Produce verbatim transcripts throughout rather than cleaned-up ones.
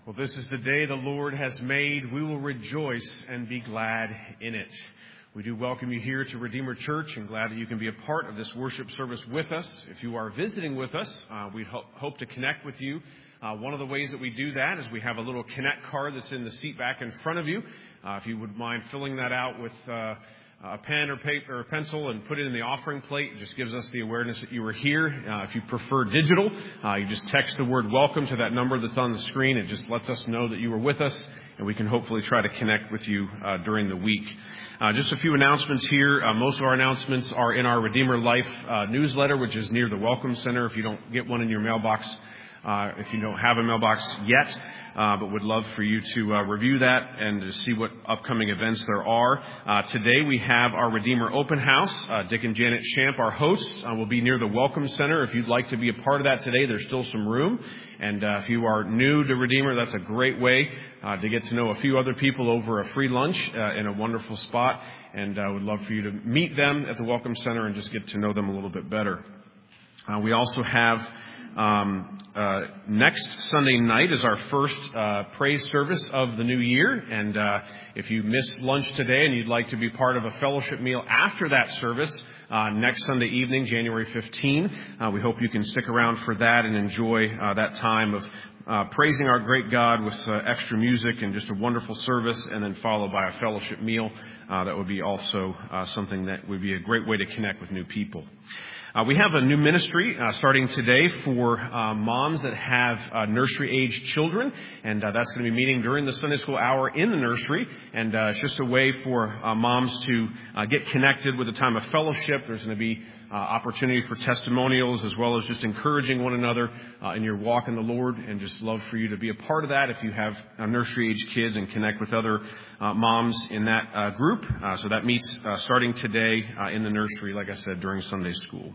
Well, this is the day the Lord has made. We will rejoice and be glad in it. We do welcome you here to Redeemer Church and glad that you can be a part of this worship service with us. If you are visiting with us, uh, we ho- hope to connect with you. Uh, one of the ways that we do that is we have a little Connect card that's in the seat back in front of you. Uh, if you would mind filling that out with uh, a pen or paper or a pencil and put it in the offering plate. It just gives us the awareness that you were here. Uh, if you prefer digital, uh, you just text the word welcome to that number that's on the screen. It just lets us know that you were with us, and we can hopefully try to connect with you uh, during the week. Uh, just a few announcements here. Uh, most of our announcements are in our Redeemer Life uh, newsletter, which is near the Welcome Center. If you don't get one in your mailbox, Uh, if you don't have a mailbox yet, uh, but would love for you to uh, review that and to see what upcoming events there are. Uh, today we have our Redeemer Open House. Uh, Dick and Janet Shamp, our hosts, uh, will be near the Welcome Center. If you'd like to be a part of that today, there's still some room. And uh, if you are new to Redeemer, that's a great way uh, to get to know a few other people over a free lunch uh, in a wonderful spot. And I uh, would love for you to meet them at the Welcome Center and just get to know them a little bit better. Uh, we also have Um, uh, next Sunday night is our first uh, praise service of the new year. And uh, if you missed lunch today and you'd like to be part of a fellowship meal after that service, uh, next Sunday evening, January fifteenth, uh, we hope you can stick around for that and enjoy uh, that time of uh, praising our great God with uh, extra music and just a wonderful service, and then followed by a fellowship meal. Uh, that would be also uh, something that would be a great way to connect with new people. Uh, we have a new ministry uh, starting today for uh, moms that have uh, nursery-age children, and uh, that's going to be meeting during the Sunday school hour in the nursery. And uh, it's just a way for uh, moms to uh, get connected with a time of fellowship. There's going to be uh, opportunity for testimonials, as well as just encouraging one another uh, in your walk in the Lord. And just love for you to be a part of that if you have uh, nursery-age kids, and connect with other uh, moms in that uh, group. Uh, so that meets uh, starting today uh, in the nursery, like I said, during Sunday school.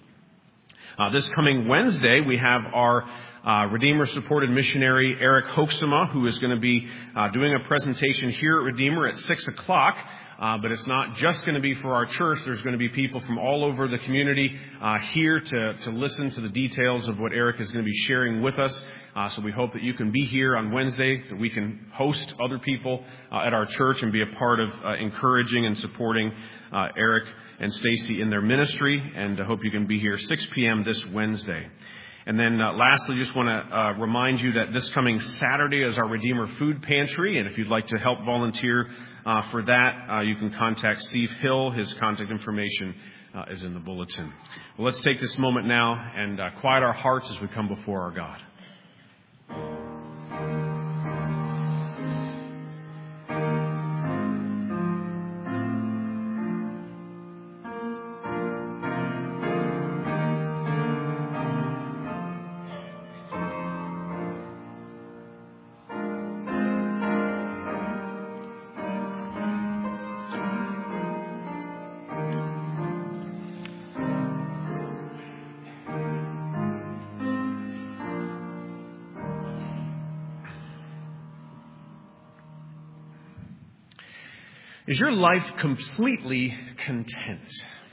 Uh, this coming Wednesday, we have our uh, Redeemer-supported missionary, Eric Hoeksema, who is going to be uh, doing a presentation here at Redeemer at six o'clock. Uh, but it's not just going to be for our church. There's going to be people from all over the community uh, here to, to listen to the details of what Eric is going to be sharing with us. Uh, so we hope that you can be here on Wednesday, that we can host other people uh, at our church and be a part of uh, encouraging and supporting uh, Eric and Stacy in their ministry. And I hope you can be here six p.m. this Wednesday. And then uh, lastly, just want to uh, remind you that this coming Saturday is our Redeemer Food Pantry. And if you'd like to help volunteer uh, for that, uh, you can contact Steve Hill. His contact information uh, is in the bulletin. Well, let's take this moment now and uh, quiet our hearts as we come before our God. Is your life completely content?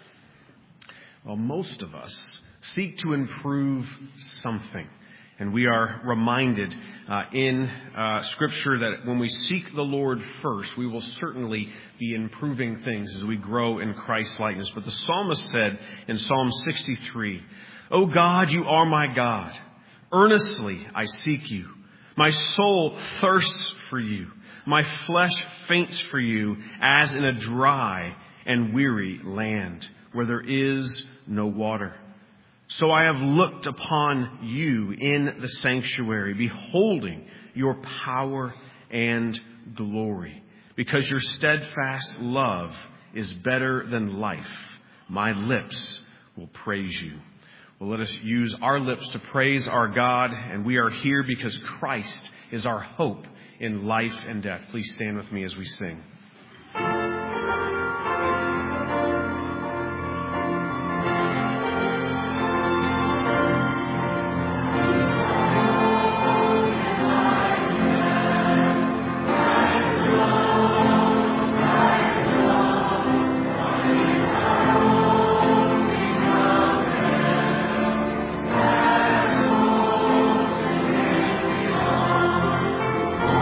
Well, most of us seek to improve something. And we are reminded uh, in uh, Scripture that when we seek the Lord first, we will certainly be improving things as we grow in Christ's likeness. But the psalmist said in Psalm sixty-three, "O God, you are my God. Earnestly I seek you. My soul thirsts for you. My flesh faints for you as in a dry and weary land where there is no water. So I have looked upon you in the sanctuary, beholding your power and glory. Because your steadfast love is better than life, my lips will praise you." Well, let us use our lips to praise our God, and we are here because Christ is our hope in life and death. Please stand with me as we sing. Oh,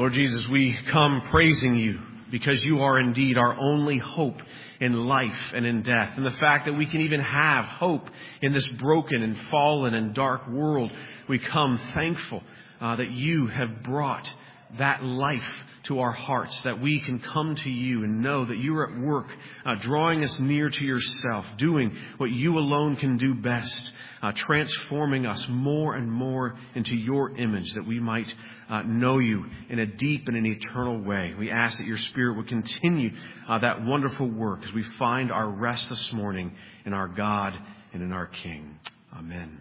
Lord Jesus, we come praising you because you are indeed our only hope in life and in death. And the fact that we can even have hope in this broken and fallen and dark world, we come thankful uh, that you have brought that life to our hearts, that we can come to you and know that you are at work, uh, drawing us near to yourself, doing what you alone can do best, uh, transforming us more and more into your image, that we might uh, know you in a deep and an eternal way. We ask that your Spirit would continue uh, that wonderful work as we find our rest this morning in our God and in our King. Amen.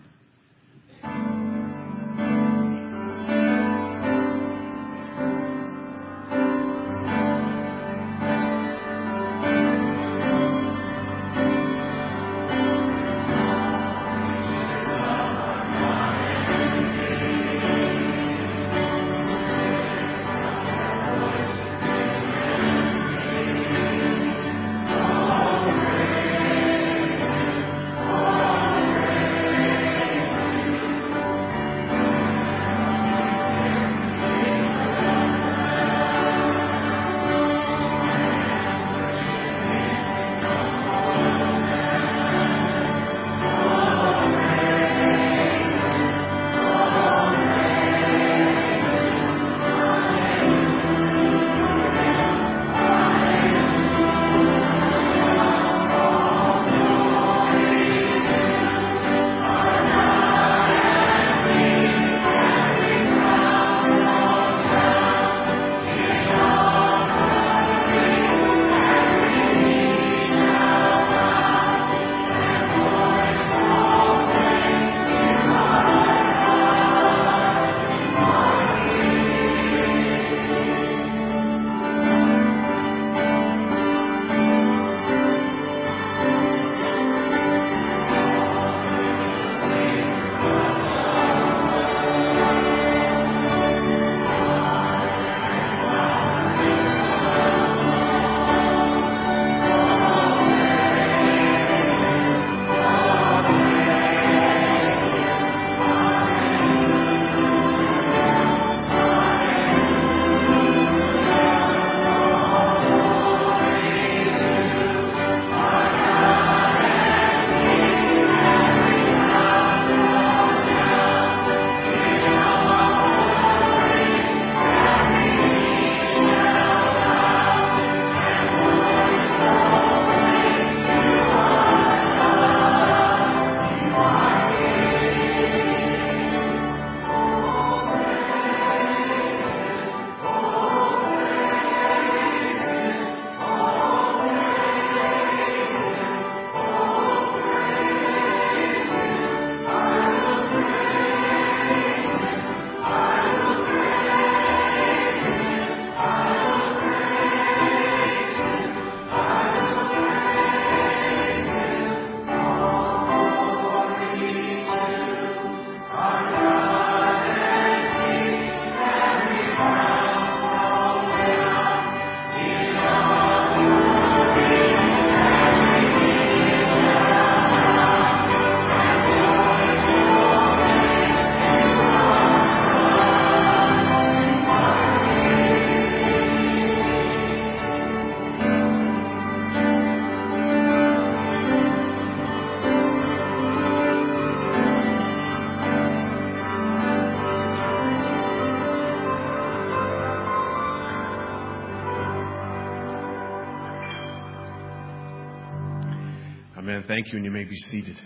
Amen. Thank you, and you may be seated.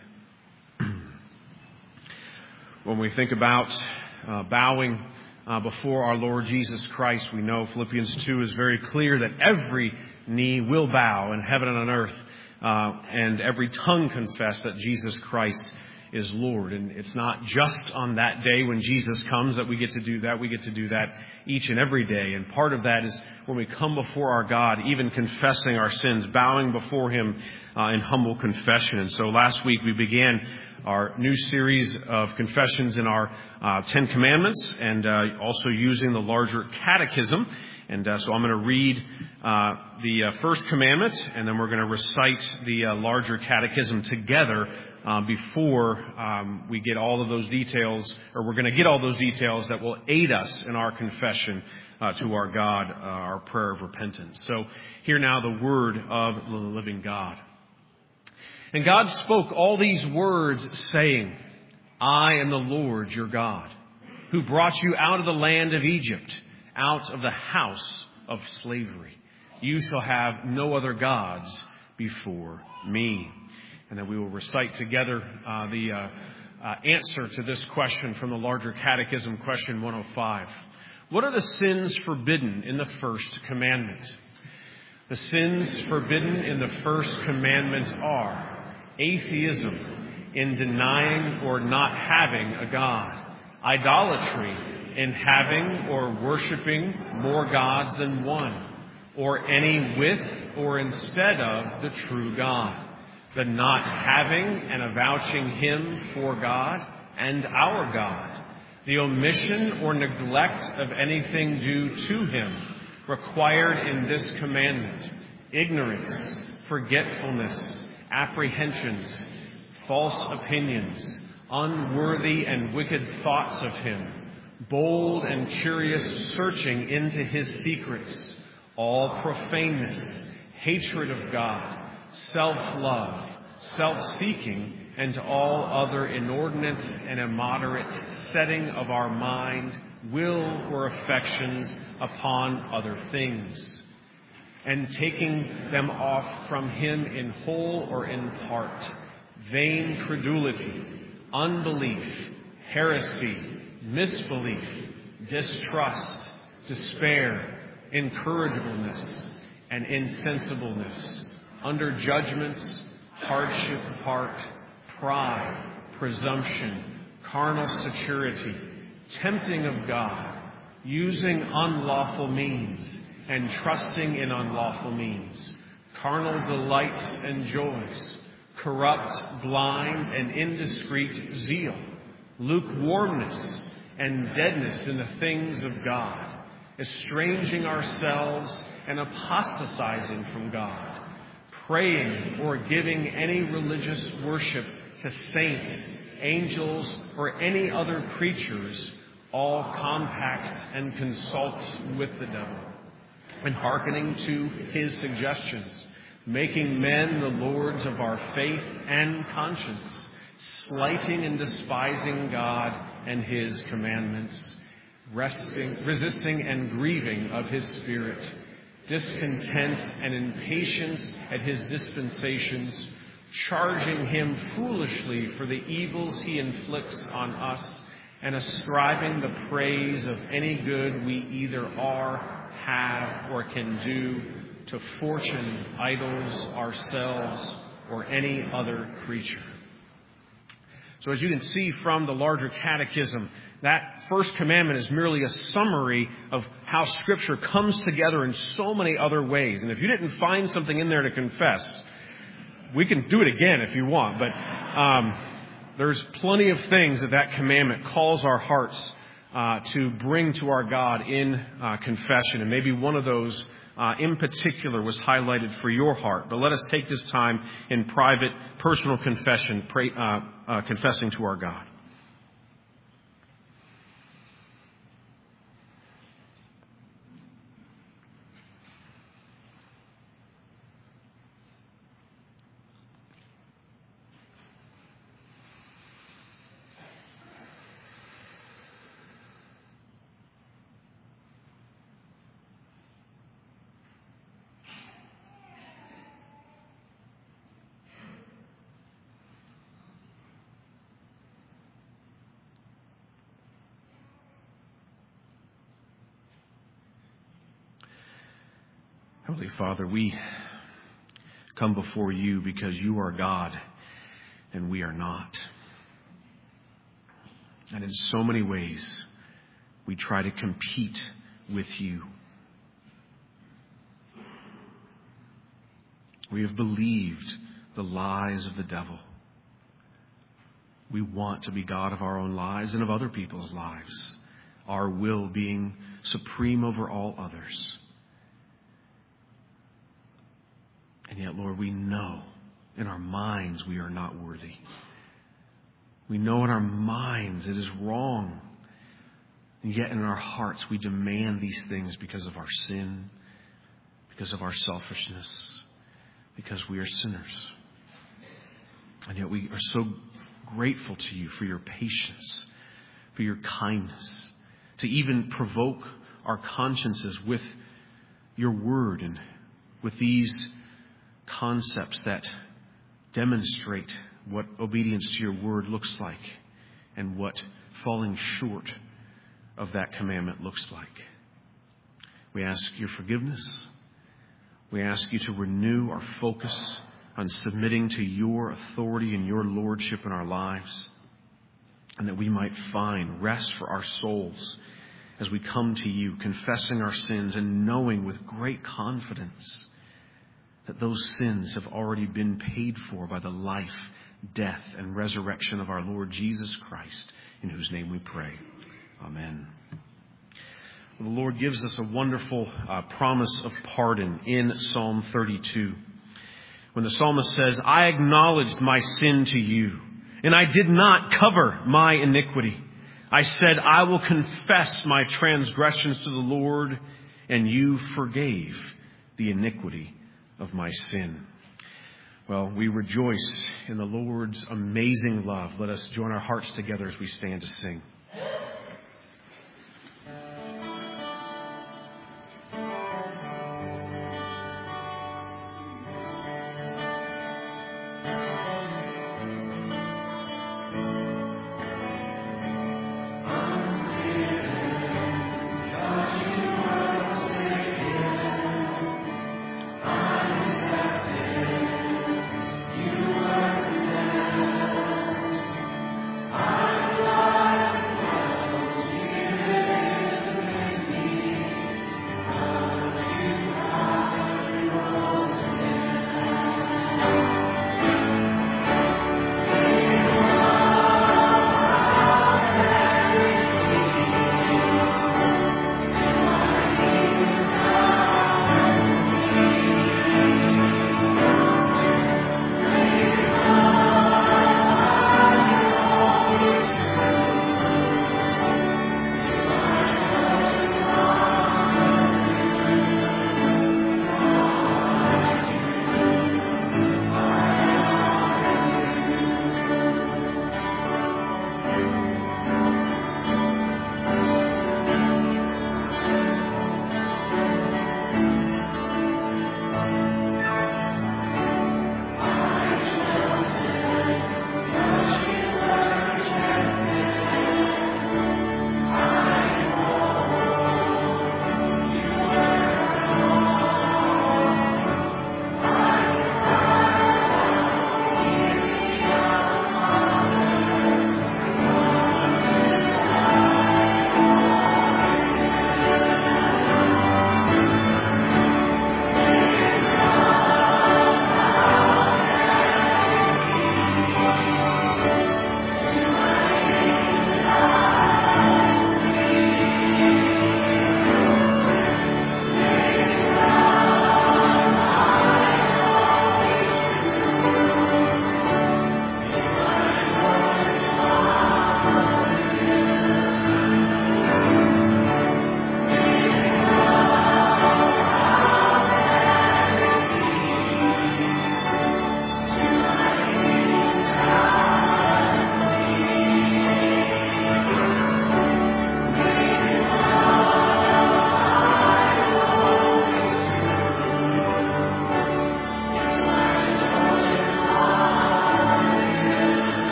When we think about uh, bowing uh, before our Lord Jesus Christ, we know Philippians two is very clear that every knee will bow in heaven and on earth, uh, and every tongue confess that Jesus Christ is Lord. And it's not just on that day when Jesus comes that we get to do that. We get to do that each and every day. And part of that is when we come before our God, even confessing our sins, bowing before Him uh, in humble confession. And so last week we began our new series of confessions in our uh, Ten Commandments, and uh, also using the larger catechism. And uh, so I'm going to read uh, the uh, first commandment, and then we're going to recite the uh, larger catechism together uh, before um, we get all of those details, or we're going to get all those details that will aid us in our confession uh, to our God, uh, our prayer of repentance. So hear now the word of the living God. And God spoke all these words, saying, I am the Lord your God, who brought you out of the land of Egypt, out of the house of slavery. You shall have no other gods before me. And then we will recite together uh, the uh, uh, answer to this question from the larger catechism, question one oh five. What are the sins forbidden in the first commandment? The sins forbidden in the first commandment are atheism, in denying or not having a God, idolatry, in having or worshiping more gods than one, or any with or instead of the true God, the not having and avouching him for God and our God, the omission or neglect of anything due to him required in this commandment, ignorance, forgetfulness, apprehensions, false opinions, unworthy and wicked thoughts of him, bold and curious searching into his secrets, all profaneness, hatred of God, self-love, self-seeking, and all other inordinate and immoderate setting of our mind, will, or affections upon other things, and taking them off from him in whole or in part, vain credulity, unbelief, heresy, misbelief, distrust, despair, incorrigibleness, and insensibleness, under judgments, hardship of heart, pride, presumption, carnal security, tempting of God, using unlawful means, and trusting in unlawful means, carnal delights and joys, corrupt, blind, and indiscreet zeal, lukewarmness, and deadness in the things of God, estranging ourselves and apostatizing from God, praying or giving any religious worship to saints, angels, or any other creatures, all compacts and consults with the devil, and hearkening to his suggestions, making men the lords of our faith and conscience, slighting and despising God and his commandments, resting, resisting and grieving of his Spirit, discontent and impatience at his dispensations, charging him foolishly for the evils he inflicts on us, and ascribing the praise of any good we either are, have, or can do to fortune, idols, ourselves, or any other creature. So as you can see from the larger catechism, that first commandment is merely a summary of how Scripture comes together in so many other ways. And if you didn't find something in there to confess, we can do it again if you want. But um, there's plenty of things that that commandment calls our hearts uh, to bring to our God in uh, confession. And maybe one of those Uh, in particular was highlighted for your heart. But let us take this time in private, personal confession, pray, uh, uh, confessing to our God. Heavenly Father, we come before you because you are God and we are not. And in so many ways, we try to compete with you. We have believed the lies of the devil. We want to be God of our own lives and of other people's lives, our will being supreme over all others. And yet, Lord, we know in our minds we are not worthy. We know in our minds it is wrong. And yet in our hearts we demand these things because of our sin, because of our selfishness, because we are sinners. And yet we are so grateful to you for your patience, for your kindness, to even provoke our consciences with your word and with these concepts that demonstrate what obedience to your word looks like and what falling short of that commandment looks like. We ask your forgiveness. We ask you to renew our focus on submitting to your authority and your lordship in our lives, and that we might find rest for our souls as we come to you, confessing our sins and knowing with great confidence that those sins have already been paid for by the life, death, and resurrection of our Lord Jesus Christ, in whose name we pray. Amen. Well, the Lord gives us a wonderful uh, promise of pardon in Psalm thirty-two. When the psalmist says, I acknowledged my sin to you, and I did not cover my iniquity. I said, I will confess my transgressions to the Lord, and you forgave the iniquity of my sin. Well, we rejoice in the Lord's amazing love. Let us join our hearts together as we stand to sing. I'm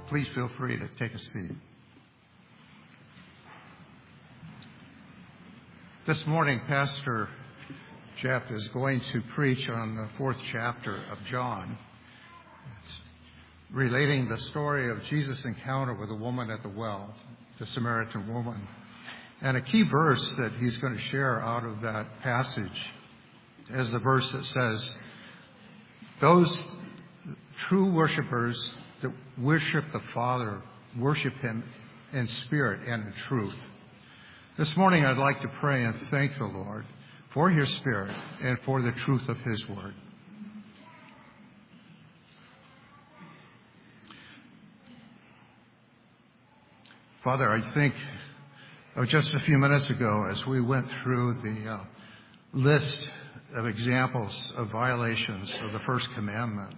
please feel free to take a seat. This morning, Pastor Jeff is going to preach on the fourth chapter of John, it's relating the story of Jesus' encounter with a woman at the well, the Samaritan woman. And a key verse that he's going to share out of that passage is the verse that says, those true worshipers that worship the Father worship Him in spirit and in truth. This morning I'd like to pray and thank the Lord for His Spirit and for the truth of His Word. Father, I think of just a few minutes ago as we went through the uh, list of examples of violations of the first commandment.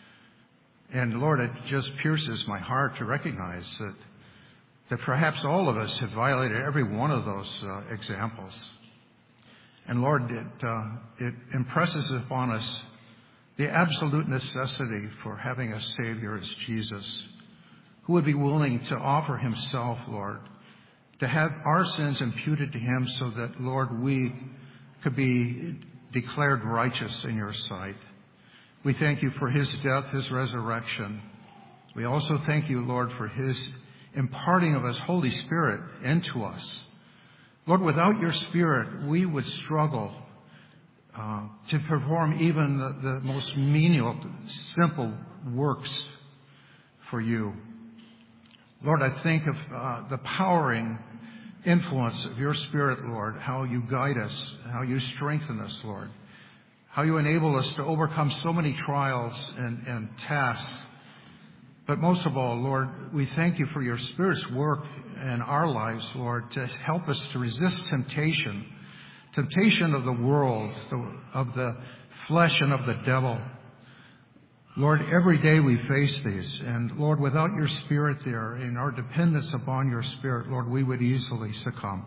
And Lord, it just pierces my heart to recognize that that perhaps all of us have violated every one of those uh, examples. And Lord, it, uh, it impresses upon us the absolute necessity for having a Savior as Jesus, who would be willing to offer Himself, Lord, to have our sins imputed to Him so that, Lord, we could be declared righteous in Your sight. We thank You for His death, His resurrection. We also thank You, Lord, for His imparting of His Holy Spirit into us. Lord, without Your Spirit, we would struggle uh, to perform even the, the most menial, simple works for You. Lord, I think of uh, the powering influence of Your Spirit, Lord, how You guide us, how You strengthen us, Lord, how You enable us to overcome so many trials and, and tasks. But most of all, Lord, we thank You for Your Spirit's work in our lives, Lord, to help us to resist temptation, temptation of the world, of the flesh and of the devil. Lord, every day we face these, and Lord, without Your Spirit there and our dependence upon Your Spirit, Lord, we would easily succumb.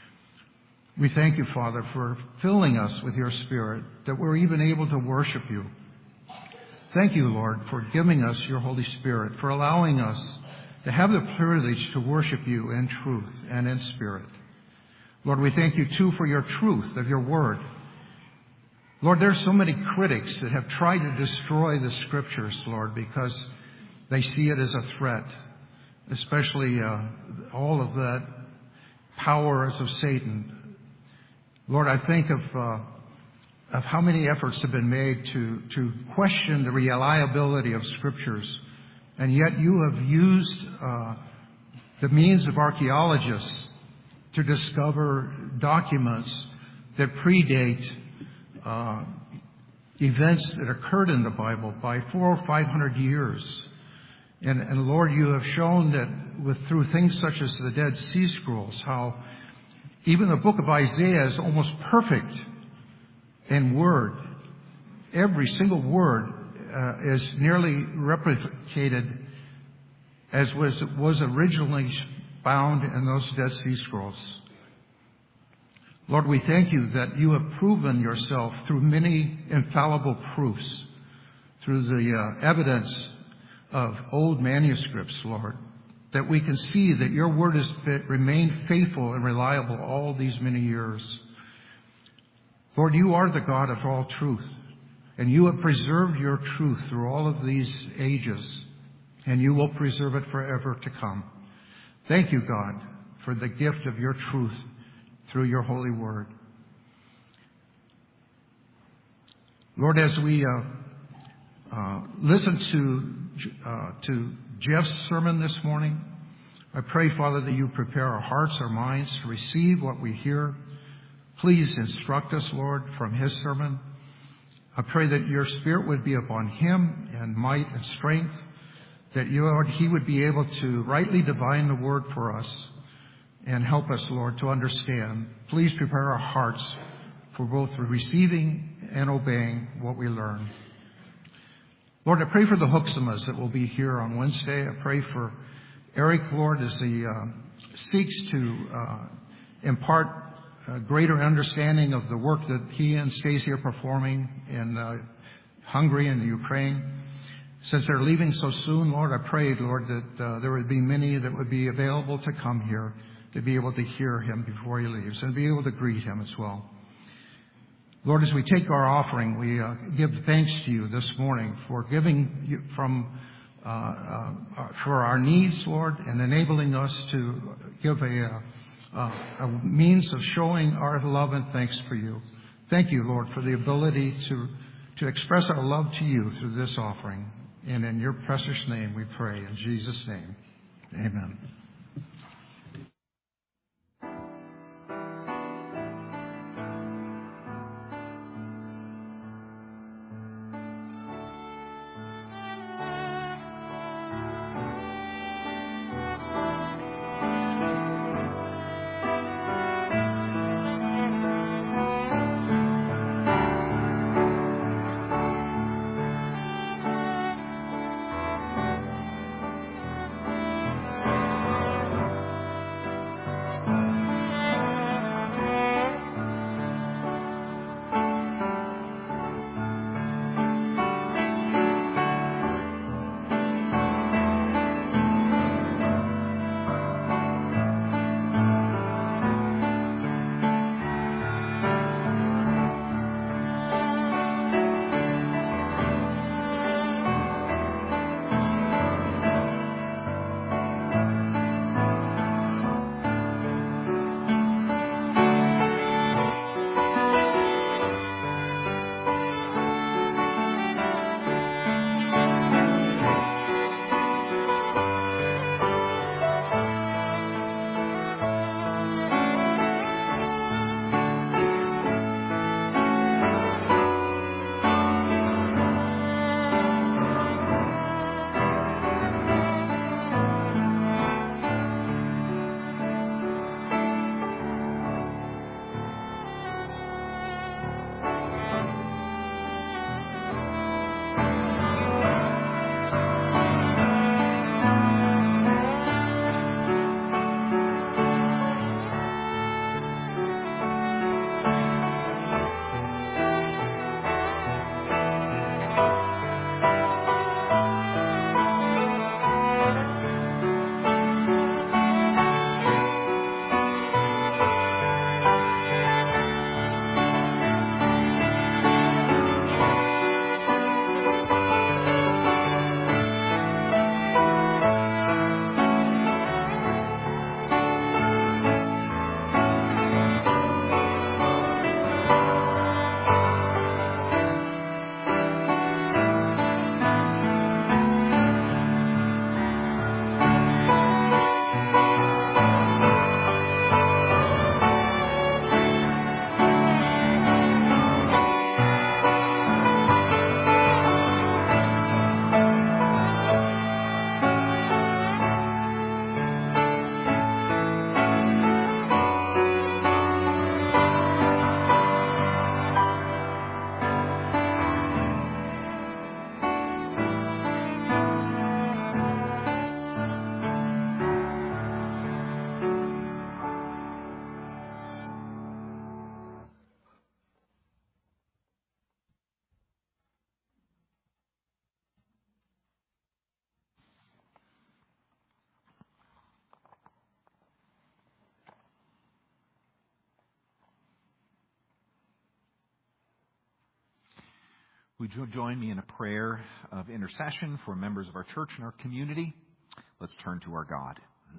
We thank You, Father, for filling us with Your Spirit, that we're even able to worship You. Thank You, Lord, for giving us Your Holy Spirit, for allowing us to have the privilege to worship You in truth and in spirit. Lord, we thank You, too, for Your truth of Your Word. Lord, there's so many critics that have tried to destroy the Scriptures, Lord, because they see it as a threat, especially uh, all of that powers of Satan. Lord, I think of... Uh, of how many efforts have been made to, to question the reliability of Scriptures. And yet You have used uh, the means of archaeologists to discover documents that predate uh, events that occurred in the Bible by four or five hundred years. And, and Lord, You have shown that with through things such as the Dead Sea Scrolls, how even the book of Isaiah is almost perfect in word. Every single word uh, is nearly replicated as was was originally found in those Dead Sea Scrolls. Lord, we thank You that You have proven Yourself through many infallible proofs, through the uh, evidence of old manuscripts, Lord, that we can see that Your word has remained faithful and reliable all these many years. Lord, You are the God of all truth, and You have preserved Your truth through all of these ages, and You will preserve it forever to come. Thank You, God, for the gift of Your truth through Your holy word. Lord, as we uh, uh, listen to, uh, to Jeff's sermon this morning, I pray, Father, that You prepare our hearts, our minds to receive what we hear. Please instruct us, Lord, from his sermon. I pray that Your Spirit would be upon him in might and strength, that you, Lord, he would be able to rightly divine the word for us and help us, Lord, to understand. Please prepare our hearts for both receiving and obeying what we learn. Lord, I pray for the Hooksamas that will be here on Wednesday. I pray for Eric, Lord, as he uh, seeks to uh, impart a greater understanding of the work that he and Stacey are performing in uh, Hungary and the Ukraine. Since they're leaving so soon, Lord, I prayed, Lord, that uh, there would be many that would be available to come here to be able to hear him before he leaves and be able to greet him as well. Lord, as we take our offering, we uh, give thanks to you this morning for giving you from uh, uh, for our needs, Lord, and enabling us to give a, uh, a means of showing our love and thanks for you. Thank you, Lord, for the ability to to express our love to you through this offering. And in your precious name we pray. In Jesus' name, amen. Would you join me in a prayer of intercession for members of our church and our community? Let's turn to our God.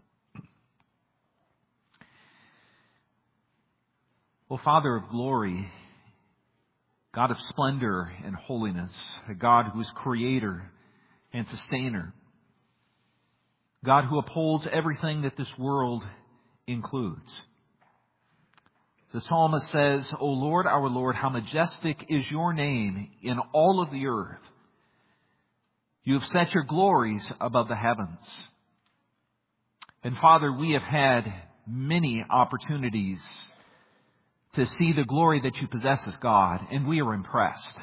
O Father of glory, God of splendor and holiness, a God who is creator and sustainer, God who upholds everything that this world includes. The psalmist says, O Lord, our Lord, how majestic is your name in all of the earth. You have set your glories above the heavens. And Father, we have had many opportunities to see the glory that you possess as God, and we are impressed.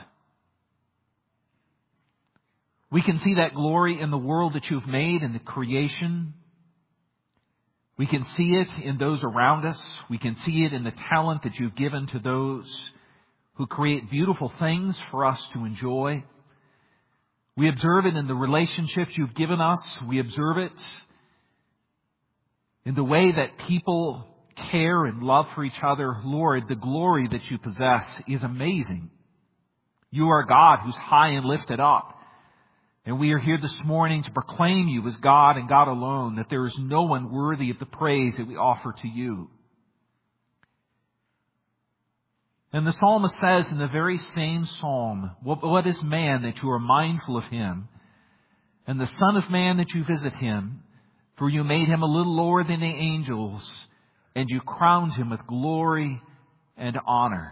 We can see that glory in the world that you've made, in the creation. We can see it in those around us. We can see it in the talent that you've given to those who create beautiful things for us to enjoy. We observe it in the relationships you've given us. We observe it in the way that people care and love for each other. Lord, the glory that you possess is amazing. You are God who's high and lifted up. And we are here this morning to proclaim you as God and God alone, that there is no one worthy of the praise that we offer to you. And the psalmist says in the very same psalm, what is man that you are mindful of him, and the son of man that you visit him? For you made him a little lower than the angels, and you crowned him with glory and honor.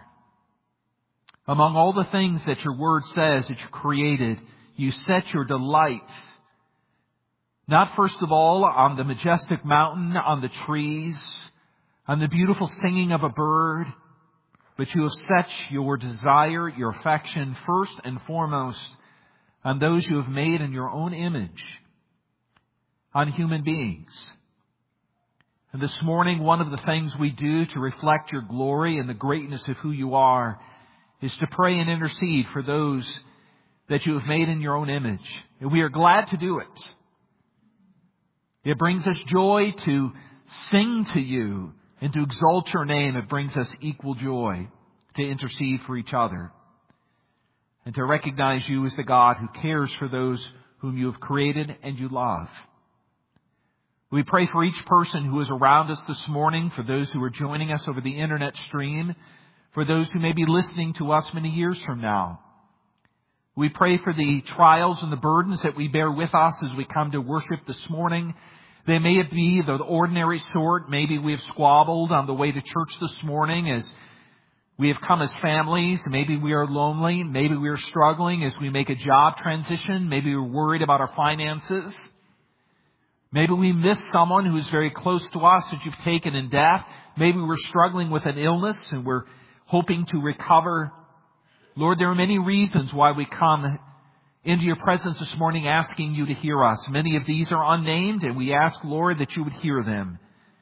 Among all the things that your word says that you created, you set your delight, not first of all on the majestic mountain, on the trees, on the beautiful singing of a bird, but you have set your desire, your affection, first and foremost on those you have made in your own image, on human beings. And this morning, one of the things we do to reflect your glory and the greatness of who you are is to pray and intercede for those that you have made in your own image. And we are glad to do it. It brings us joy to sing to you and to exalt your name. It brings us equal joy to intercede for each other and to recognize you as the God who cares for those whom you have created and you love. We pray for each person who is around us this morning, for those who are joining us over the internet stream, for those who may be listening to us many years from now. We pray for the trials and the burdens that we bear with us as we come to worship this morning. They may be the ordinary sort. Maybe we have squabbled on the way to church this morning as we have come as families. Maybe we are lonely. Maybe we are struggling as we make a job transition. Maybe we're worried about our finances. Maybe we miss someone who is very close to us that you've taken in death. Maybe we're struggling with an illness and we're hoping to recover. Lord, there are many reasons why we come into your presence this morning asking you to hear us. Many of these are unnamed, and we ask, Lord, that you would hear them.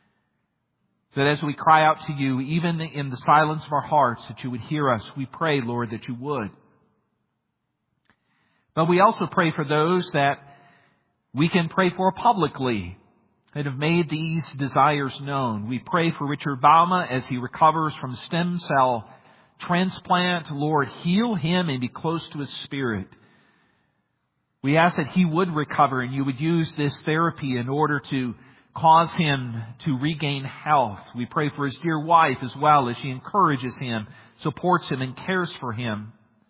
That as we cry out to you, even in the silence of our hearts, that you would hear us. We pray, Lord, that you would. But we also pray for those that we can pray for publicly that have made these desires known. We pray for Richard Bauma as he recovers from stem cell transplant. Lord, heal him and be close to his spirit. We ask that he would recover and you would use this therapy in order to cause him to regain health. We pray for his dear wife as well as she encourages him, supports him, and cares for him.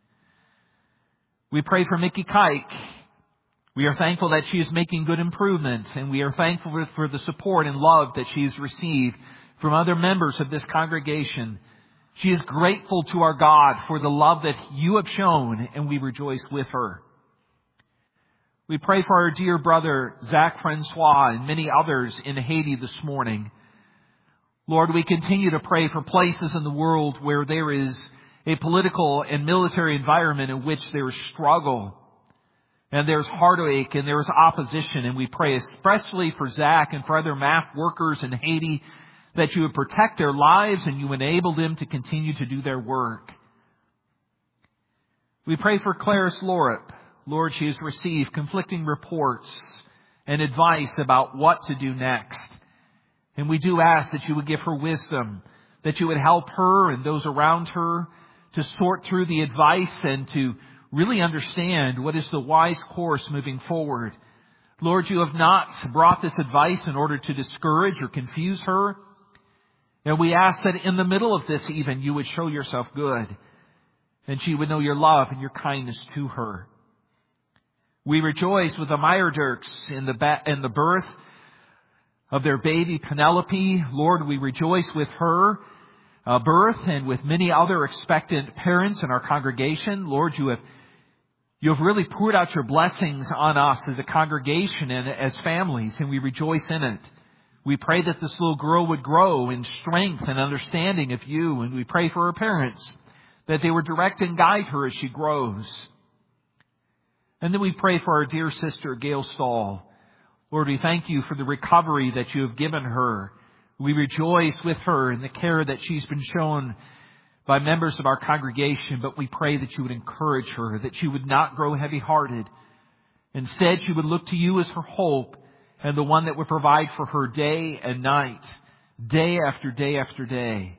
We pray for Mickey Kike. We are thankful that she is making good improvements, and we are thankful for the support and love that she has received from other members of this congregation. She is grateful to our God for the love that you have shown, and we rejoice with her. We pray for our dear brother, Zach Francois, and many others in Haiti this morning. Lord, we continue to pray for places in the world where there is a political and military environment in which there is struggle, and there's heartache, and there's opposition. And we pray especially for Zach and for other math workers in Haiti, that you would protect their lives and you enable them to continue to do their work. We pray for Clarice Lorup. Lord, she has received conflicting reports and advice about what to do next. And we do ask that you would give her wisdom, that you would help her and those around her to sort through the advice and to really understand what is the wise course moving forward. Lord, you have not brought this advice in order to discourage or confuse her. And we ask that in the middle of this even, you would show yourself good, and she would know your love and your kindness to her. We rejoice with the Meyerdurks in the ba- in the birth of their baby Penelope. Lord, we rejoice with her uh, birth and with many other expectant parents in our congregation. Lord, you have you have really poured out your blessings on us as a congregation and as families, and we rejoice in it. We pray that this little girl would grow in strength and understanding of you, and we pray for her parents, that they would direct and guide her as she grows. And then we pray for our dear sister, Gail Stahl. Lord, we thank you for the recovery that you have given her. We rejoice with her in the care that she's been shown by members of our congregation, but we pray that you would encourage her, that she would not grow heavy-hearted, Instead, she would look to you as her hope and the one that would provide for her day and night, day after day after day.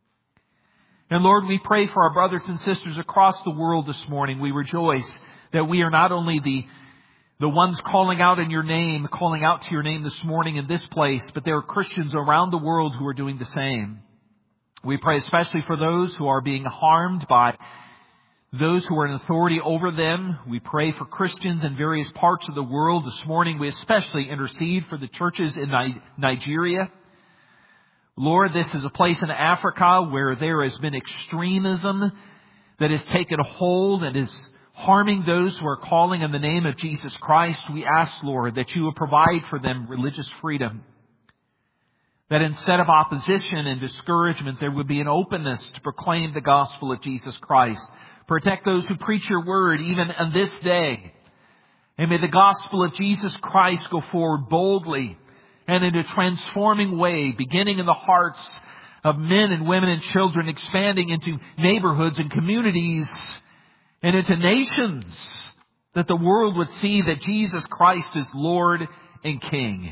And Lord, we pray for our brothers and sisters across the world this morning. We rejoice that we are not only the, the ones calling out in your name, calling out to your name this morning in this place, but there are Christians around the world who are doing the same. We pray especially for those who are being harmed by those who are in authority over them. We pray for Christians in various parts of the world. This morning we especially intercede for the churches in Nigeria. Lord, this is a place in Africa where there has been extremism that has taken hold and is harming those who are calling in the name of Jesus Christ. We ask, Lord, that you would provide for them religious freedom. That instead of opposition and discouragement, there would be an openness to proclaim the gospel of Jesus Christ. Protect those who preach your word even on this day. And may the gospel of Jesus Christ go forward boldly and in a transforming way, beginning in the hearts of men and women and children, expanding into neighborhoods and communities and into nations, that the world would see that Jesus Christ is Lord and King.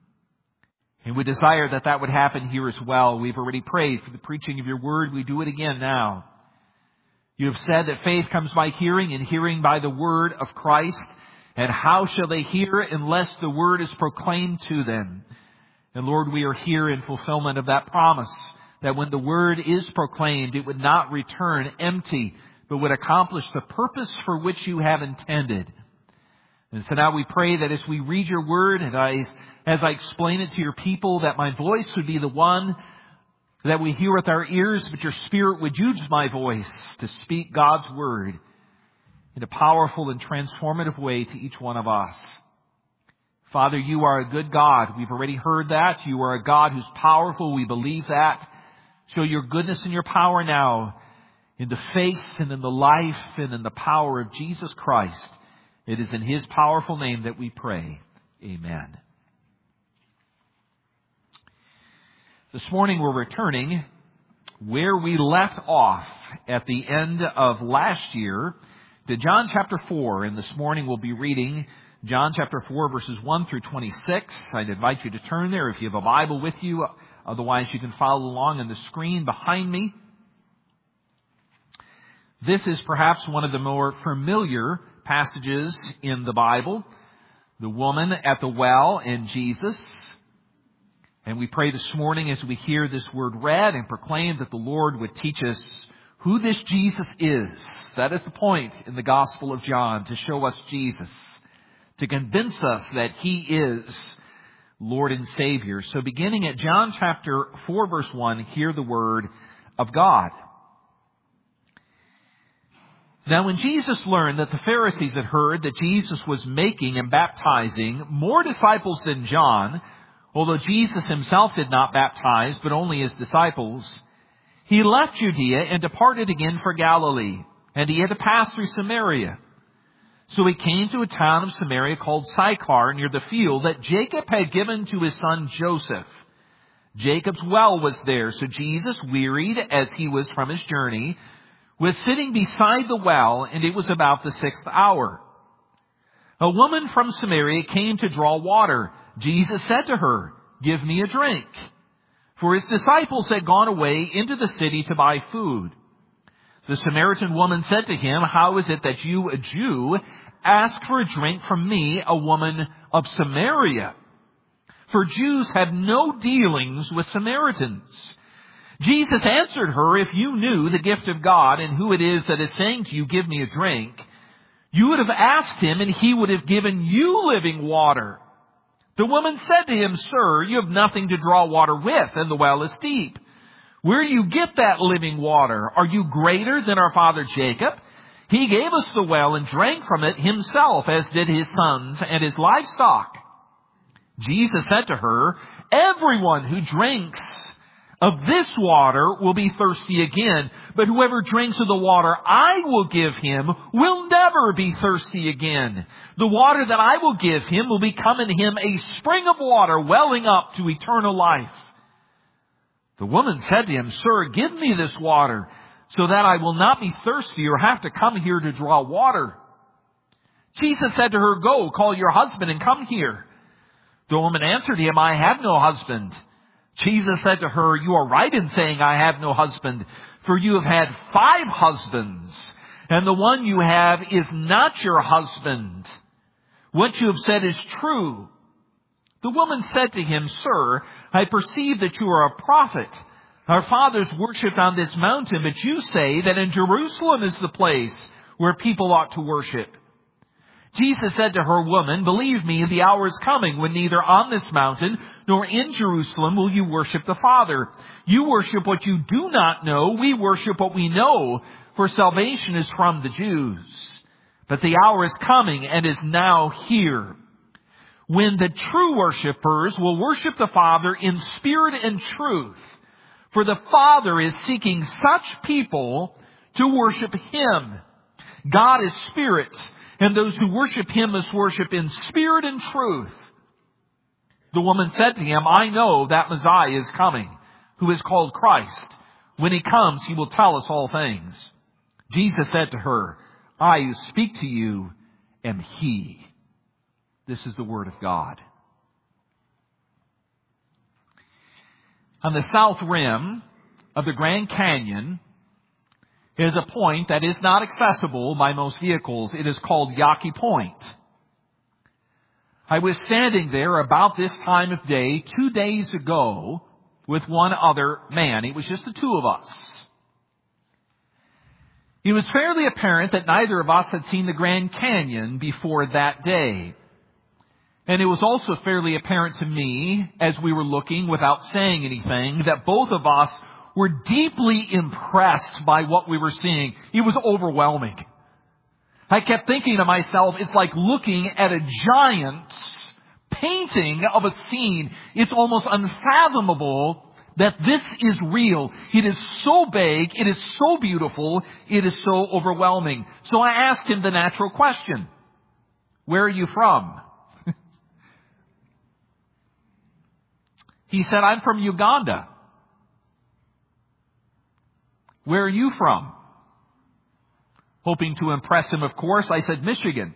And we desire that that would happen here as well. We've already prayed for the preaching of your word. We do it again now. You have said that faith comes by hearing, and hearing by the word of Christ. And how shall they hear unless the word is proclaimed to them? And Lord, we are here in fulfillment of that promise, that when the word is proclaimed, it would not return empty, but would accomplish the purpose for which you have intended. And so now we pray that as we read your word, and I, as I explain it to your people, that my voice would be the one that we hear with our ears, but your Spirit would use my voice to speak God's word in a powerful and transformative way to each one of us. Father, you are a good God. We've already heard that. You are a God who's powerful. We believe that. Show your goodness and your power now in the face and in the life and in the power of Jesus Christ. It is in his powerful name that we pray. Amen. This morning we're returning where we left off at the end of last year to John chapter four. And this morning we'll be reading John chapter four, verses one through twenty-six. I'd invite you to turn there if you have a Bible with you. Otherwise, you can follow along on the screen behind me. This is perhaps one of the more familiar passages in the Bible. The woman at the well and Jesus. And we pray this morning as we hear this word read and proclaim that the Lord would teach us who this Jesus is. That is the point in the Gospel of John, to show us Jesus, to convince us that he is Lord and Savior. So beginning at John chapter four, verse one, hear the word of God. Now when Jesus learned that the Pharisees had heard that Jesus was making and baptizing more disciples than John, although Jesus himself did not baptize, but only his disciples, he left Judea and departed again for Galilee, and he had to pass through Samaria. So he came to a town of Samaria called Sychar, near the field that Jacob had given to his son Joseph. Jacob's well was there, so Jesus, wearied as he was from his journey, was sitting beside the well, and it was about the sixth hour. A woman from Samaria came to draw water. Jesus said to her, "Give me a drink." For his disciples had gone away into the city to buy food. The Samaritan woman said to him, "How is it that you, a Jew, ask for a drink from me, a woman of Samaria?" For Jews have no dealings with Samaritans. Jesus answered her, "If you knew the gift of God and who it is that is saying to you, 'Give me a drink,' you would have asked him and he would have given you living water." The woman said to him, "Sir, you have nothing to draw water with, and the well is deep. Where do you get that living water? Are you greater than our father Jacob? He gave us the well and drank from it himself, as did his sons and his livestock." Jesus said to her, "Everyone who drinks of this water will be thirsty again, but whoever drinks of the water I will give him will never be thirsty again. The water that I will give him will become in him a spring of water welling up to eternal life." The woman said to him, "Sir, give me this water so that I will not be thirsty or have to come here to draw water." Jesus said to her, "Go, call your husband and come here." The woman answered him, "I have no husband." Jesus said to her, "You are right in saying, 'I have no husband,' for you have had five husbands, and the one you have is not your husband. What you have said is true." The woman said to him, "Sir, I perceive that you are a prophet. Our fathers worshipped on this mountain, but you say that in Jerusalem is the place where people ought to worship." Jesus said to her, "Woman, believe me, the hour is coming when neither on this mountain nor in Jerusalem will you worship the Father. You worship what you do not know. We worship what we know, for salvation is from the Jews. But the hour is coming and is now here, when the true worshipers will worship the Father in spirit and truth. For the Father is seeking such people to worship Him. God is spirit, and those who worship Him must worship in spirit and truth." The woman said to him, "I know that Messiah is coming, who is called Christ. When He comes, He will tell us all things." Jesus said to her, "I who speak to you am He." This is the word of God. On the south rim of the Grand Canyon is a point that is not accessible by most vehicles. It is called Yaqui Point. I was standing there about this time of day two days ago with one other man. It was just the two of us. It was fairly apparent that neither of us had seen the Grand Canyon before that day. And it was also fairly apparent to me, as we were looking without saying anything, that both of us were deeply impressed by what we were seeing. It was overwhelming. I kept thinking to myself, it's like looking at a giant's painting of a scene. It's almost unfathomable that this is real. It is so big, it is so beautiful, it is so overwhelming. So I asked him the natural question, "Where are you from?" He said, "I'm from Uganda." "Where are you from?" Hoping to impress him, of course, I said, "Michigan."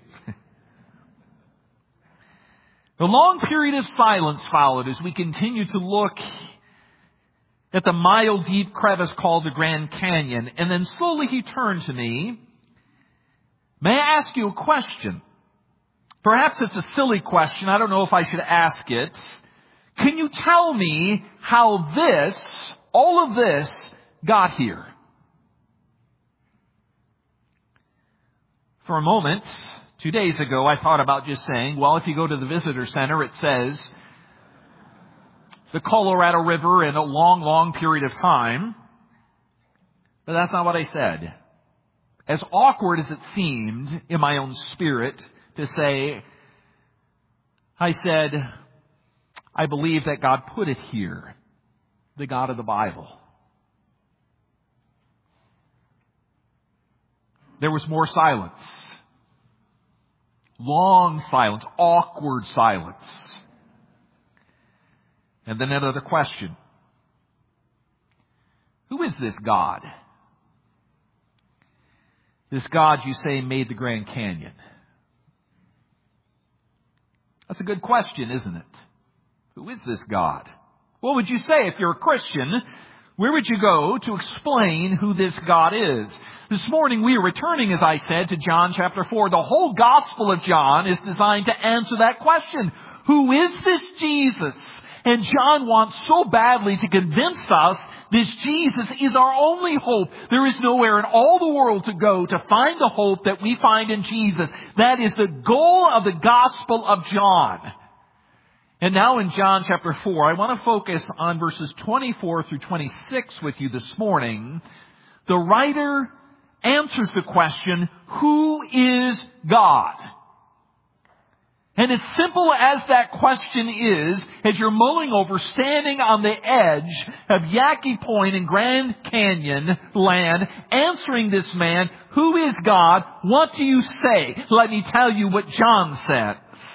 A long period of silence followed as we continued to look at the mile-deep crevice called the Grand Canyon. And then slowly he turned to me. "May I ask you a question? Perhaps it's a silly question. I don't know if I should ask it. Can you tell me how this, all of this, got here?" For a moment, two days ago, I thought about just saying, well, if you go to the visitor center, it says the Colorado River in a long, long period of time. But that's not what I said. As awkward as it seemed in my own spirit to say, I said, I believe that God put it here, the God of the Bible. There was more silence. Long silence, awkward silence. And then another question. Who is this God? This God you say made the Grand Canyon. That's a good question, isn't it? Who is this God? What would you say if you're a Christian? Where would you go to explain who this God is? This morning we are returning, as I said, to John chapter four. The whole Gospel of John is designed to answer that question. Who is this Jesus? And John wants so badly to convince us this Jesus is our only hope. There is nowhere in all the world to go to find the hope that we find in Jesus. That is the goal of the Gospel of John. And now in John chapter four, I want to focus on verses twenty-four through twenty-six with you this morning. The writer answers the question, who is God? And as simple as that question is, as you're mulling over, standing on the edge of Yaqui Point in Grand Canyon land, answering this man, who is God? What do you say? Let me tell you what John says.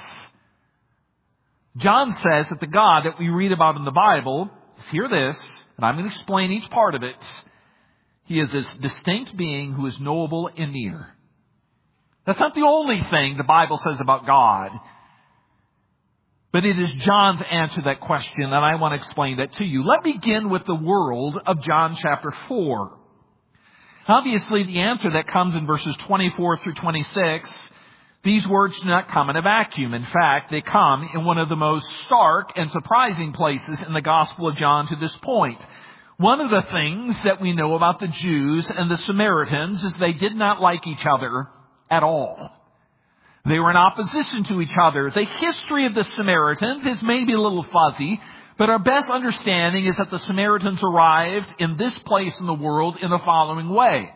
John says that the God that we read about in the Bible, hear this, and I'm going to explain each part of it. He is this distinct being who is knowable and near. That's not the only thing the Bible says about God. But it is John's answer to that question, and I want to explain that to you. Let me begin with the world of John chapter four. Obviously, the answer that comes in verses twenty-four through twenty-six, these words do not come in a vacuum. In fact, they come in one of the most stark and surprising places in the Gospel of John to this point. One of the things that we know about the Jews and the Samaritans is they did not like each other at all. They were in opposition to each other. The history of the Samaritans is maybe a little fuzzy, but our best understanding is that the Samaritans arrived in this place in the world in the following way.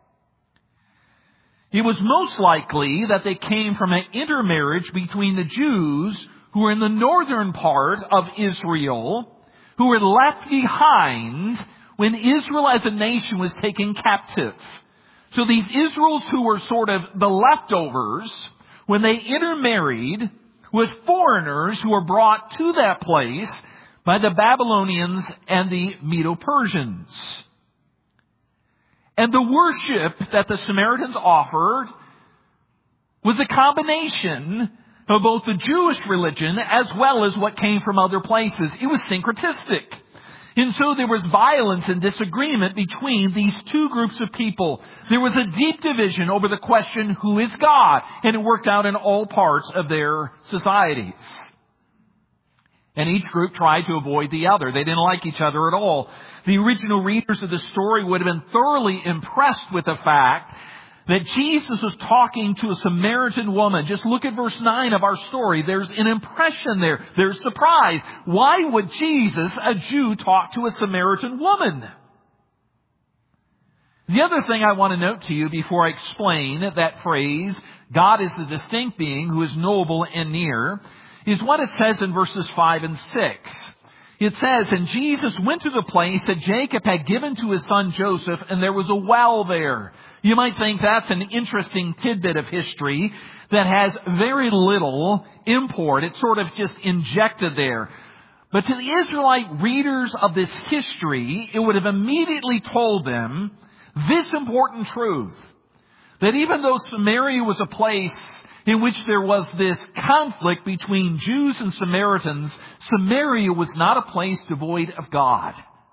It was most likely that they came from an intermarriage between the Jews who were in the northern part of Israel, who were left behind when Israel as a nation was taken captive. So these Israels who were sort of the leftovers, when they intermarried with foreigners who were brought to that place by the Babylonians and the Medo-Persians. And the worship that the Samaritans offered was a combination of both the Jewish religion as well as what came from other places. It was syncretistic. And so there was violence and disagreement between these two groups of people. There was a deep division over the question, who is God? And it worked out in all parts of their societies. And each group tried to avoid the other. They didn't like each other at all. The original readers of the story would have been thoroughly impressed with the fact that Jesus was talking to a Samaritan woman. Just look at verse nine of our story. There's an impression there. There's surprise. Why would Jesus, a Jew, talk to a Samaritan woman? The other thing I want to note to you before I explain that phrase, God is the distinct being who is knowable and near, is what it says in verses five and six. It says, and Jesus went to the place that Jacob had given to his son Joseph, and there was a well there. You might think that's an interesting tidbit of history that has very little import. It's sort of just injected there. But to the Israelite readers of this history, it would have immediately told them this important truth, that even though Samaria was a place in which there was this conflict between Jews and Samaritans, Samaria was not a place devoid of God.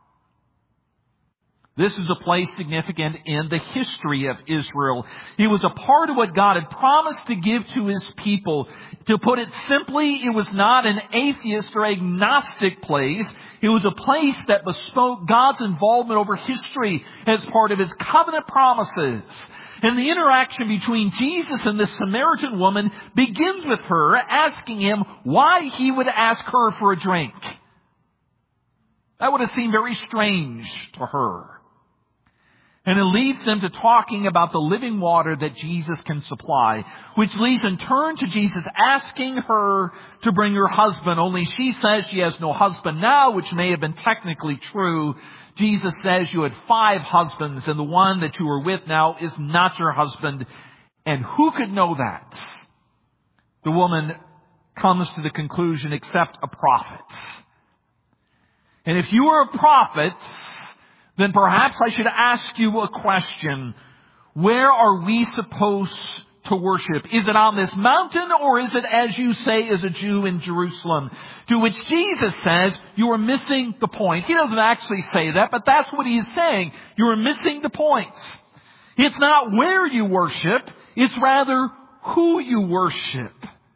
This is a place significant in the history of Israel. It was a part of what God had promised to give to His people. To put it simply, it was not an atheist or agnostic place. It was a place that bespoke God's involvement over history as part of His covenant promises. And the interaction between Jesus and this Samaritan woman begins with her asking Him why He would ask her for a drink. That would have seemed very strange to her. And it leads them to talking about the living water that Jesus can supply, which leads in turn to Jesus asking her to bring her husband, only she says she has no husband now, which may have been technically true. Jesus says you had five husbands, and the one that you are with now is not your husband. And who could know that? The woman comes to the conclusion, except a prophet. And if you are a prophet, then perhaps I should ask you a question. Where are we supposed to worship? Is it on this mountain, or is it, as you say, as a Jew, in Jerusalem? To which Jesus says, you are missing the point. He doesn't actually say that, but that's what He's saying. You are missing the point. It's not where you worship, it's rather who you worship.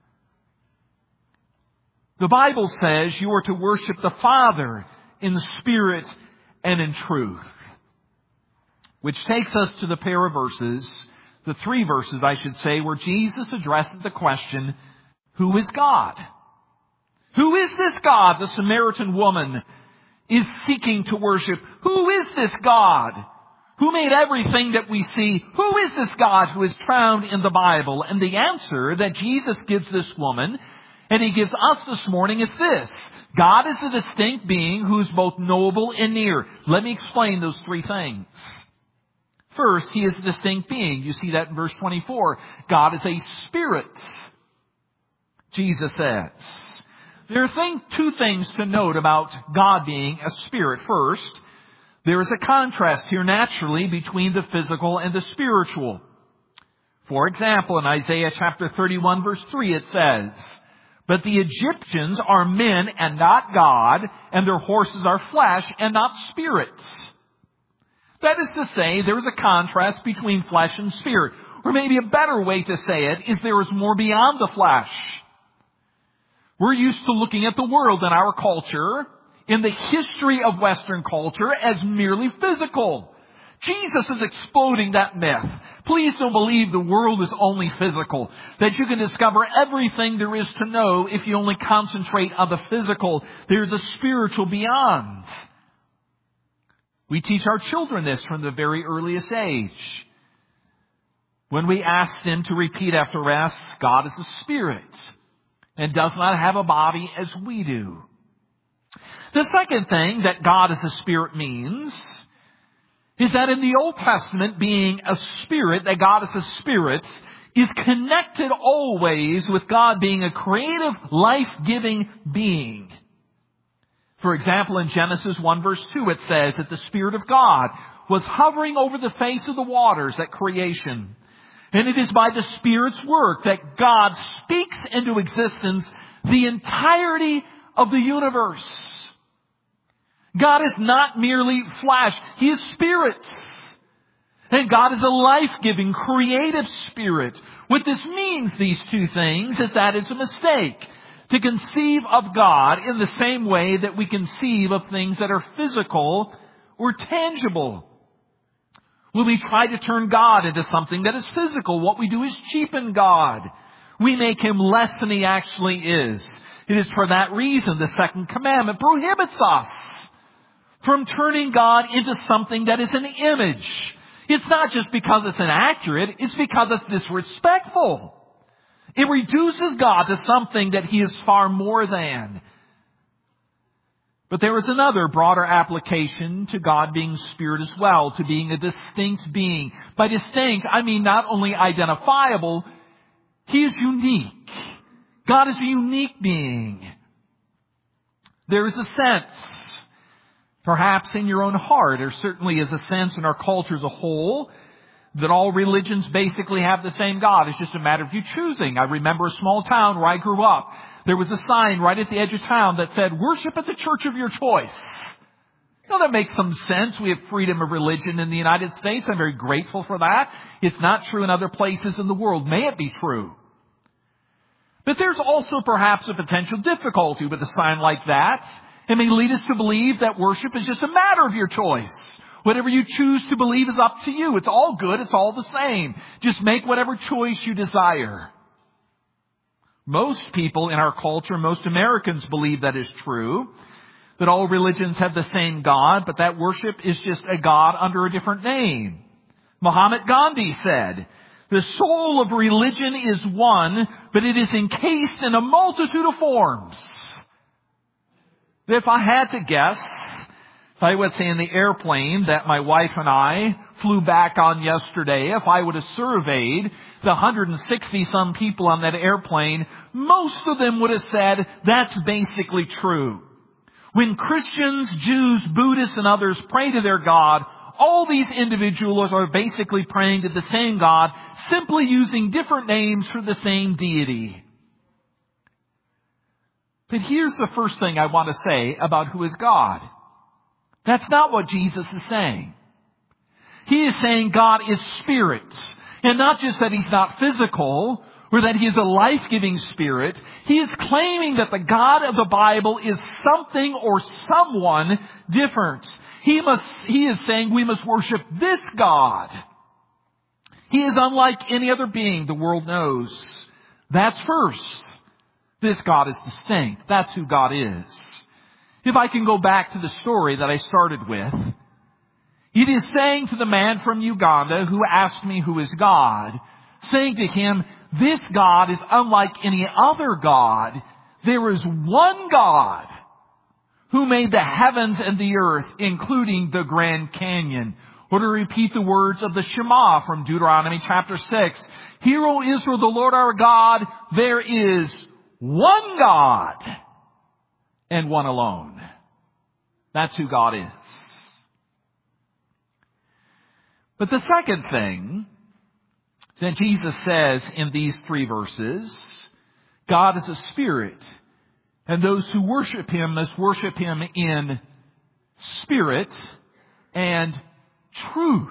The Bible says you are to worship the Father in spirit and in truth. Which takes us to the pair of verses, the three verses, I should say, where Jesus addresses the question, who is God? Who is this God the Samaritan woman is seeking to worship? Who is this God who made everything that we see? Who is this God who is found in the Bible? And the answer that Jesus gives this woman, and He gives us this morning, is this. God is a distinct being who is both knowable and near. Let me explain those three things. First, He is a distinct being. You see that in verse twenty-four. God is a spirit, Jesus says. There are thing, two things to note about God being a spirit. First, there is a contrast here naturally between the physical and the spiritual. For example, in Isaiah chapter thirty-one, verse three, it says, "But the Egyptians are men and not God, and their horses are flesh and not spirits." That is to say, there is a contrast between flesh and spirit. Or maybe a better way to say it is there is more beyond the flesh. We're used to looking at the world in our culture, in the history of Western culture, as merely physical. Jesus is exploding that myth. Please don't believe the world is only physical, that you can discover everything there is to know if you only concentrate on the physical. There's a spiritual beyond. We teach our children this from the very earliest age. When we ask them to repeat after us, God is a spirit and does not have a body as we do. The second thing that God is a spirit means is that in the Old Testament, being a spirit, that God is a spirit, is connected always with God being a creative, life-giving being. For example, in Genesis one verse two, it says that the Spirit of God was hovering over the face of the waters at creation. And it is by the Spirit's work that God speaks into existence the entirety of the universe. God is not merely flesh. He is spirit. And God is a life-giving, creative spirit. What this means, these two things, is that it's a mistake to conceive of God in the same way that we conceive of things that are physical or tangible. When we try to turn God into something that is physical, what we do is cheapen God. We make Him less than He actually is. It is for that reason the second commandment prohibits us from turning God into something that is an image. It's not just because it's inaccurate, it's because it's disrespectful. It reduces God to something that He is far more than. But there is another broader application to God being spirit as well, to being a distinct being. By distinct, I mean not only identifiable, He is unique. God is a unique being. There is a sense, perhaps in your own heart, or certainly is a sense in our culture as a whole, that all religions basically have the same God. It's just a matter of you choosing. I remember a small town where I grew up. There was a sign right at the edge of town that said, "Worship at the church of your choice." Now that makes some sense. We have freedom of religion in the United States. I'm very grateful for that. It's not true in other places in the world. May it be true. But there's also perhaps a potential difficulty with a sign like that. It may lead us to believe that worship is just a matter of your choice. Whatever you choose to believe is up to you. It's all good. It's all the same. Just make whatever choice you desire. Most people in our culture, most Americans believe that is true, that all religions have the same God, but that worship is just a God under a different name. Mahatma Gandhi said, "The soul of religion is one, but it is encased in a multitude of forms." If I had to guess, I would say in the airplane that my wife and I flew back on yesterday, if I would have surveyed the one hundred sixty some people on that airplane, most of them would have said that's basically true. When Christians, Jews, Buddhists, and others pray to their God, all these individuals are basically praying to the same God, simply using different names for the same deity. But here's the first thing I want to say about who is God. That's not what Jesus is saying. He is saying God is spirit. And not just that He's not physical or that He is a life-giving spirit. He is claiming that the God of the Bible is something or someone different. He must, he is saying we must worship this God. He is unlike any other being the world knows. That's first. This God is distinct. That's who God is. If I can go back to the story that I started with, it is saying to the man from Uganda who asked me who is God, saying to him, this God is unlike any other God. There is one God who made the heavens and the earth, including the Grand Canyon. Or to repeat the words of the Shema from Deuteronomy chapter six, "Hear, O Israel, the Lord our God, there is one God and one alone." That's who God is. But the second thing that Jesus says in these three verses, God is a spirit, and those who worship Him must worship Him in spirit and truth.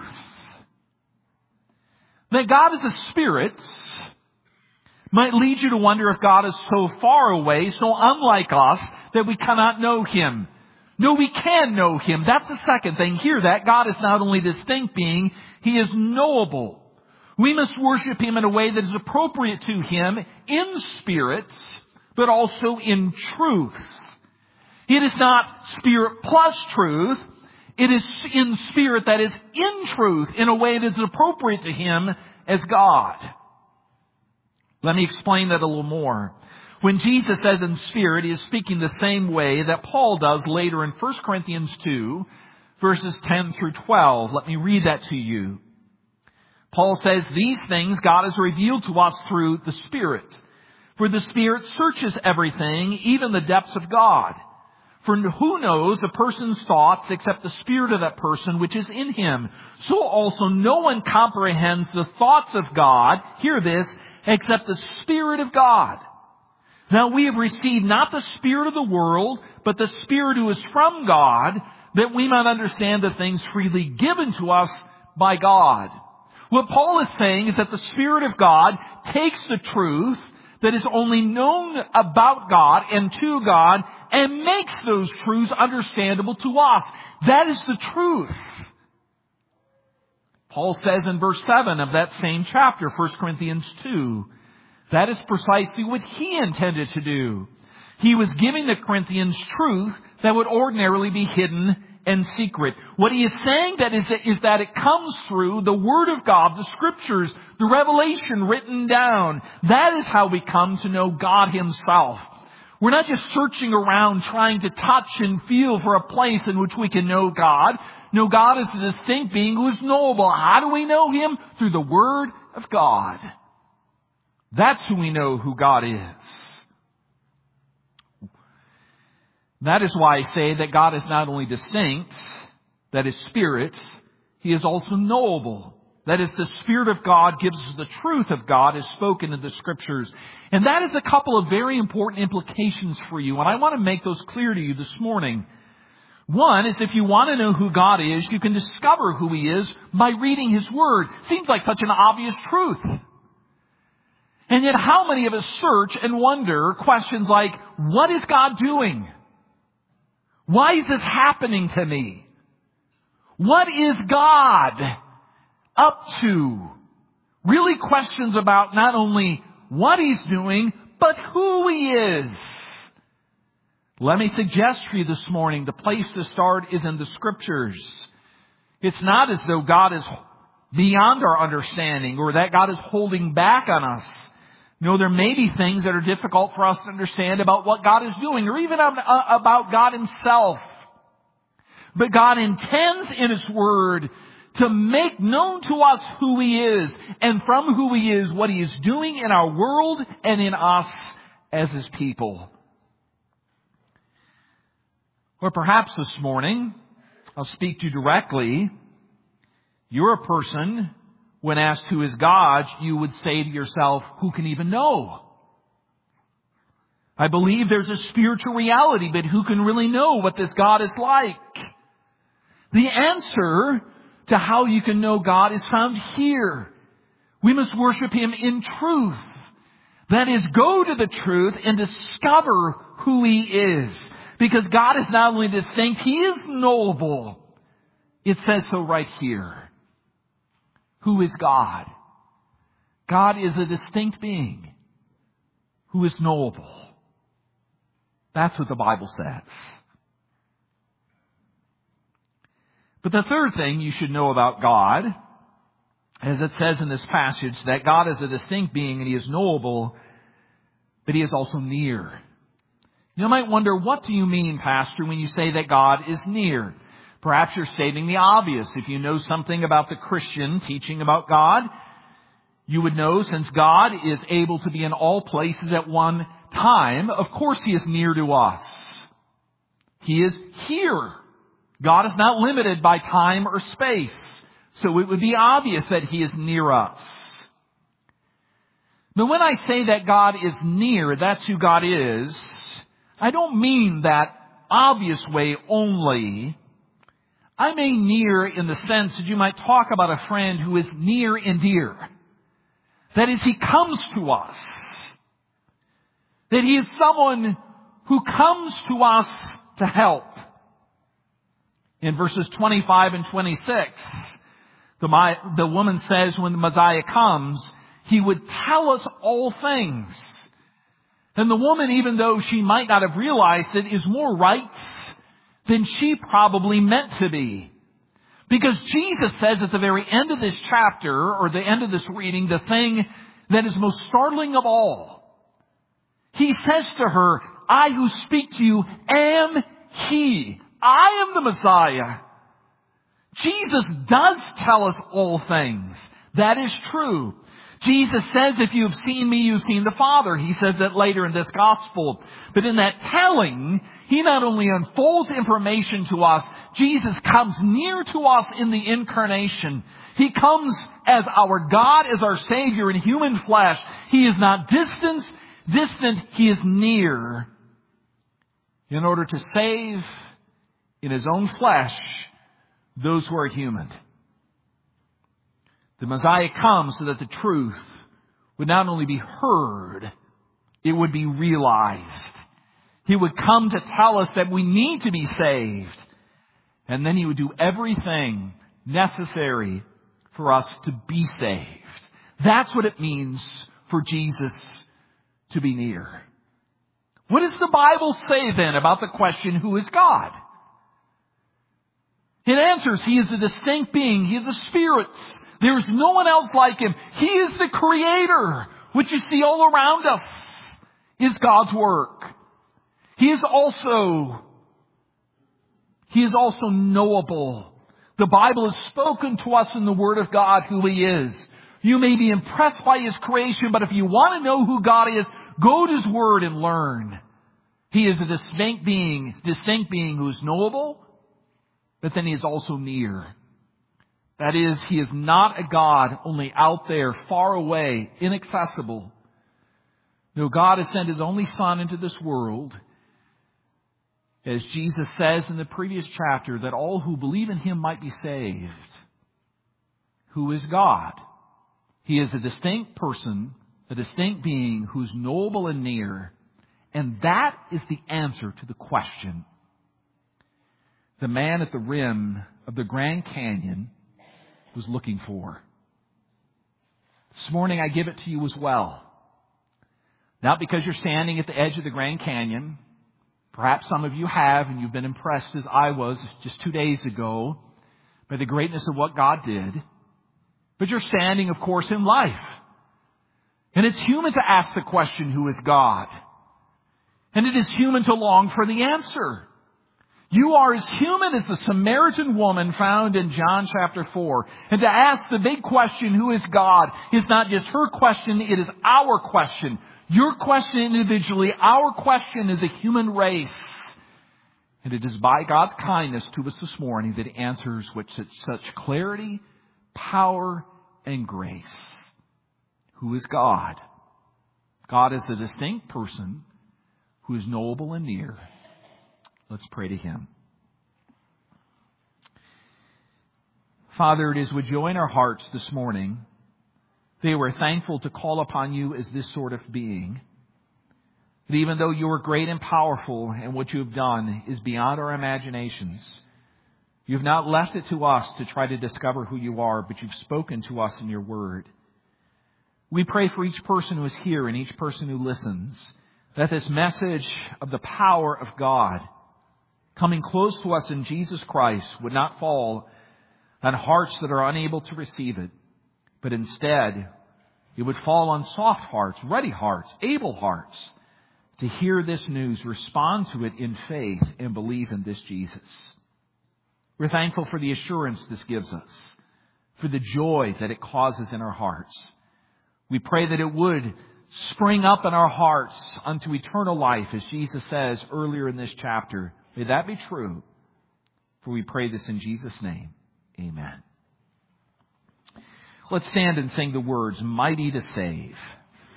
That God is a spirit might lead you to wonder if God is so far away, so unlike us, that we cannot know Him. No, we can know Him. That's the second thing. Hear that. God is not only a distinct being, He is knowable. We must worship Him in a way that is appropriate to Him in spirit, but also in truth. It is not spirit plus truth. It is in spirit, that is in truth, in a way that is appropriate to Him as God. Let me explain that a little more. When Jesus says in spirit, He is speaking the same way that Paul does later in First Corinthians two, verses ten through twelve. Let me read that to you. Paul says, "These things God has revealed to us through the Spirit. For the Spirit searches everything, even the depths of God. For who knows a person's thoughts except the spirit of that person which is in him? So also no one comprehends the thoughts of God," hear this, "except the Spirit of God. Now we have received not the spirit of the world, but the Spirit who is from God, that we might understand the things freely given to us by God." What Paul is saying is that the Spirit of God takes the truth that is only known about God and to God and makes those truths understandable to us. That is the truth. Paul says in verse seven of that same chapter, First Corinthians two, that is precisely what he intended to do. He was giving the Corinthians truth that would ordinarily be hidden and secret. What he is saying that is, is that it comes through the Word of God, the Scriptures, the revelation written down. That is how we come to know God Himself. We're not just searching around trying to touch and feel for a place in which we can know God. No, God is a distinct being who is knowable. How do we know Him? Through the Word of God. That's who we know who God is. That is why I say that God is not only distinct, that is spirit, He is also knowable. That is, the Spirit of God gives us the truth of God as spoken in the Scriptures. And that is a couple of very important implications for you. And I want to make those clear to you this morning. One is, if you want to know who God is, you can discover who He is by reading His Word. Seems like such an obvious truth. And yet how many of us search and wonder questions like, what is God doing? Why is this happening to me? What is God up to? Really questions about not only what He's doing, but who He is. Let me suggest for you this morning, the place to start is in the Scriptures. It's not as though God is beyond our understanding or that God is holding back on us. No, there may be things that are difficult for us to understand about what God is doing, or even about God Himself. But God intends in His Word to make known to us who He is, and from who He is, what He is doing in our world and in us as His people. Or perhaps this morning, I'll speak to you directly. You're a person, when asked who is God, you would say to yourself, who can even know? I believe there's a spiritual reality, but who can really know what this God is like? The answer to how you can know God is found here. We must worship Him in truth. That is, go to the truth and discover who He is. Because God is not only distinct, He is knowable. It says so right here. Who is God? God is a distinct being who is knowable. That's what the Bible says. But the third thing you should know about God, as it says in this passage, that God is a distinct being and He is knowable, but He is also near. You might wonder, what do you mean, Pastor, when you say that God is near? Perhaps you're stating the obvious. If you know something about the Christian teaching about God, you would know, since God is able to be in all places at one time, of course He is near to us. He is here. God is not limited by time or space. So it would be obvious that He is near us. But when I say that God is near, that's who God is, I don't mean that obvious way only. I mean near in the sense that you might talk about a friend who is near and dear. That is, he comes to us. That he is someone who comes to us to help. In verses twenty-five and twenty-six, the, the woman says when the Messiah comes, he would tell us all things. And the woman, even though she might not have realized it, is more right than she probably meant to be. Because Jesus says at the very end of this chapter, or the end of this reading, the thing that is most startling of all. He says to her, I who speak to you am He. I am the Messiah. Jesus does tell us all things. That is true. Jesus says, if you have seen me, you've seen the Father. He says that later in this gospel. But in that telling, He not only unfolds information to us, Jesus comes near to us in the incarnation. He comes as our God, as our Savior in human flesh. He is not distant, distant, He is near. In order to save in His own flesh those who are human. The Messiah comes so that the truth would not only be heard, it would be realized. He would come to tell us that we need to be saved. And then He would do everything necessary for us to be saved. That's what it means for Jesus to be near. What does the Bible say then about the question, who is God? It answers, He is a distinct being. He is a spirit. There is no one else like Him. He is the Creator, which you see all around us is God's work. He is also, He is also knowable. The Bible has spoken to us in the Word of God who He is. You may be impressed by His creation, but if you want to know who God is, go to His Word and learn. He is a distinct being, distinct being who is knowable, but then He is also near. That is, He is not a God only out there, far away, inaccessible. No, God has sent His only Son into this world, as Jesus says in the previous chapter, that all who believe in Him might be saved. Who is God? He is a distinct person, a distinct being who's knowable and near. And that is the answer to the question the man at the rim of the Grand Canyon was looking for. This morning I give it to you as well. Not because you're standing at the edge of the Grand Canyon. Perhaps some of you have, and you've been impressed as I was just two days ago by the greatness of what God did. But you're standing, of course, in life. And it's human to ask the question, who is God? And it is human to long for the answer. You are as human as the Samaritan woman found in John chapter four. And to ask the big question, who is God, is not just her question, it is our question. Your question individually, our question as a human race. And it is by God's kindness to us this morning that He answers with such clarity, power, and grace. Who is God? God is a distinct person who is knowable and near. Let's pray to Him. Father, it is with joy in our hearts this morning that we're thankful to call upon You as this sort of being. That even though You are great and powerful and what You have done is beyond our imaginations, You have not left it to us to try to discover who You are, but You've spoken to us in Your Word. We pray for each person who is here and each person who listens, that this message of the power of God coming close to us in Jesus Christ would not fall on hearts that are unable to receive it, but instead it would fall on soft hearts, ready hearts, able hearts to hear this news, respond to it in faith, and believe in this Jesus. We're thankful for the assurance this gives us, for the joy that it causes in our hearts. We pray that it would spring up in our hearts unto eternal life, as Jesus says earlier in this chapter. May that be true. For we pray this in Jesus' name. Amen. Let's stand and sing the words, mighty to save.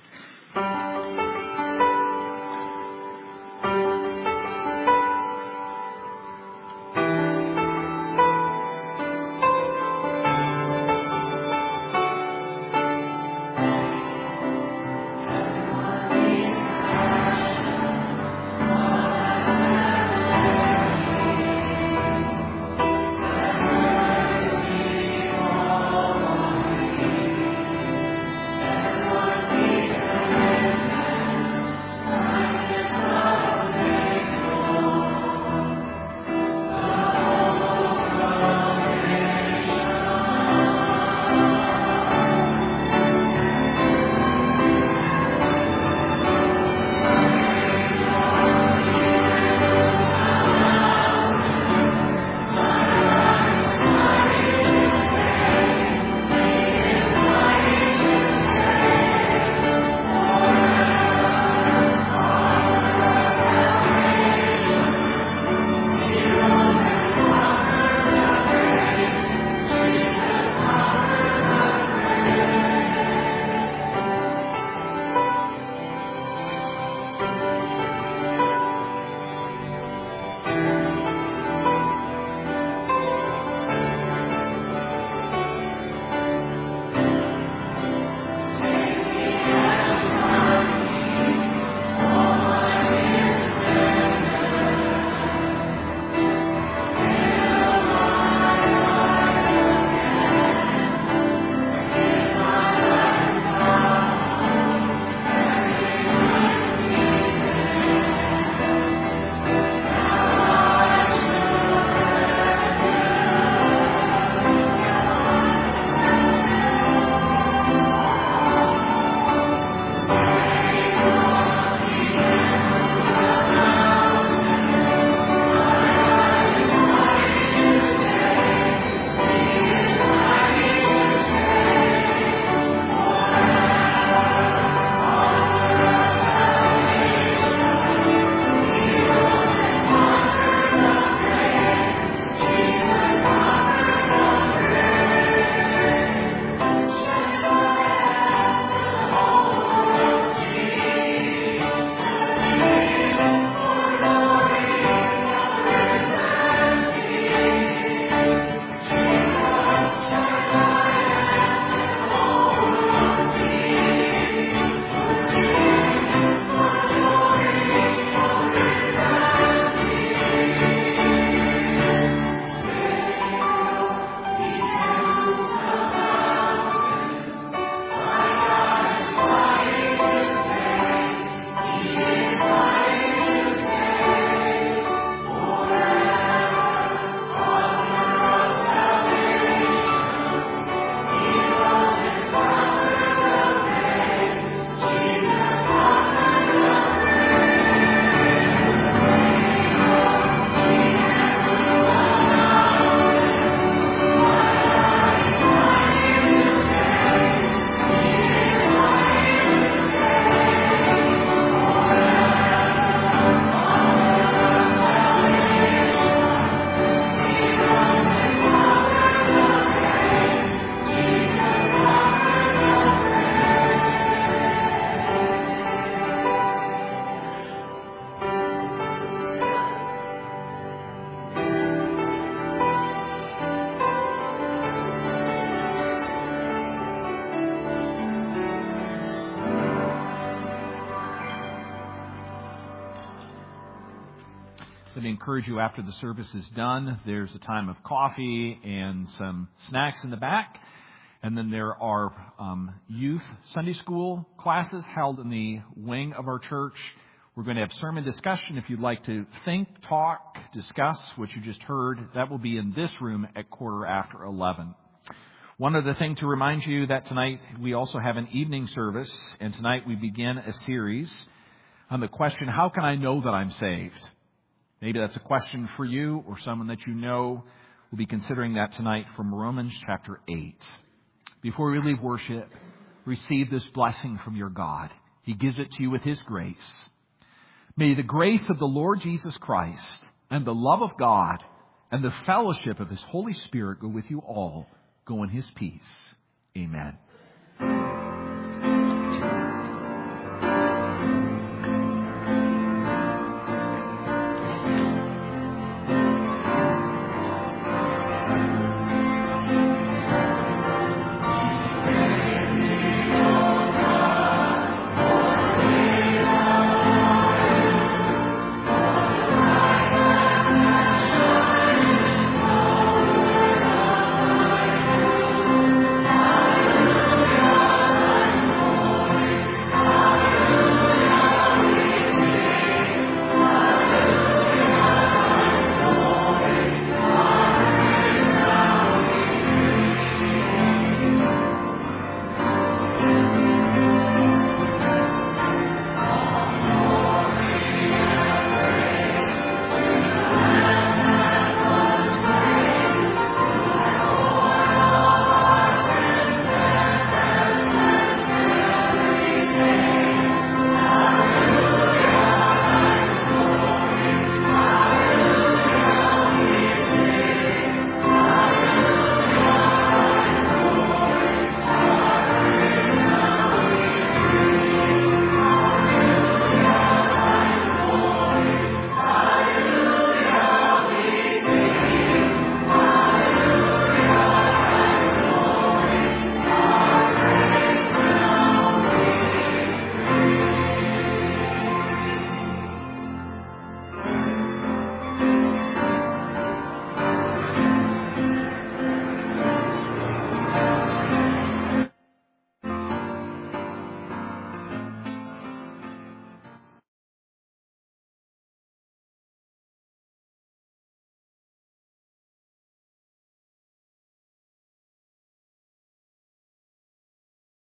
Let me encourage you, after the service is done, there's a time of coffee and some snacks in the back. And then there are um, youth Sunday school classes held in the wing of our church. We're going to have sermon discussion. If you'd like to think, talk, discuss what you just heard, that will be in this room at quarter after eleven. One other thing to remind you that tonight we also have an evening service, and tonight we begin a series on the question, how can I know that I'm saved? Maybe that's a question for you or someone that you know. We'll be considering that tonight from Romans chapter eight. Before we leave worship, receive this blessing from your God. He gives it to you with His grace. May the grace of the Lord Jesus Christ and the love of God and the fellowship of His Holy Spirit go with you all. Go in His peace. Amen.